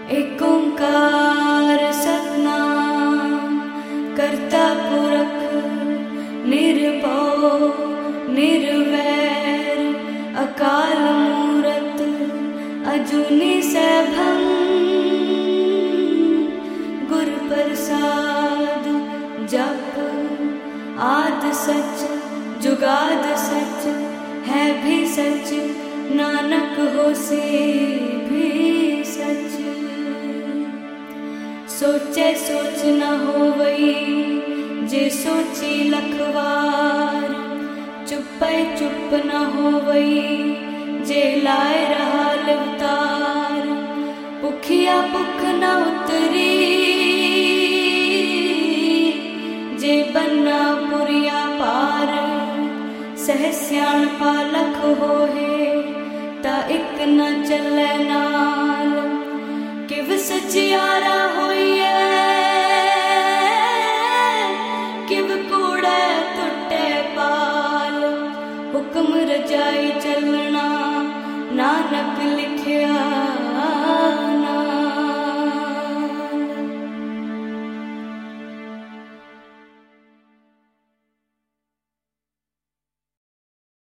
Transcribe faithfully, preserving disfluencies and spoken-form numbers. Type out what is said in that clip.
एक ओंकार सतनाम करता पुरख निर्भव निर्वैर अकाल मूरत अजूनी सैभं गुर प्रसाद जप आद सच जुगाद सच है भी सच नानक होसे भी सच। सोचे सोच न होवई जे सोची लखवार चुपै चुप न होवई जे लाए रहा अवतार भुखिया भुख न उतरी जे बन्ना पुरिया पार सह सियाण पालख होहे ता इक न चलै नाल किव सचियारा होइए किव कूड़े टुटे पाल हुक्म रजाई चलना नानक लिखिया